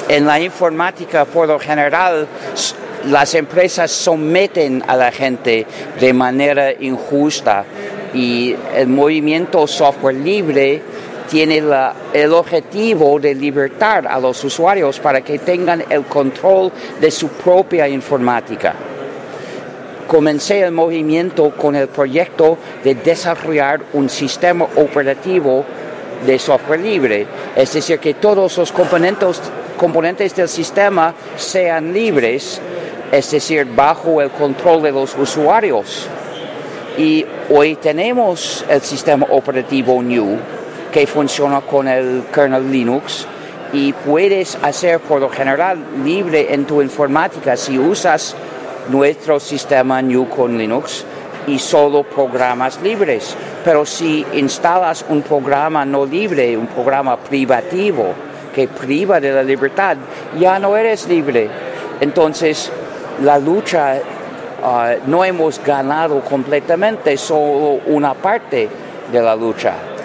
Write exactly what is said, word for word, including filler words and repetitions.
En la informática, por lo general, las empresas someten a la gente de manera injusta y el movimiento software libre tiene la, el objetivo de libertar a los usuarios para que tengan el control de su propia informática. Comencé el movimiento con el proyecto de desarrollar un sistema operativo de software libre, es decir, que todos los componentes, componentes del sistema sean libres, es decir, bajo el control de los usuarios. Y hoy tenemos el sistema operativo G N U, que funciona con el kernel Linux, y puedes hacer por lo general libre en tu informática si usas nuestro sistema G N U con Linux y solo programas libres. Pero si instalas un programa no libre, un programa privativo que priva de la libertad, ya no eres libre. Entonces, la lucha uh, no hemos ganado completamente, solo una parte de la lucha.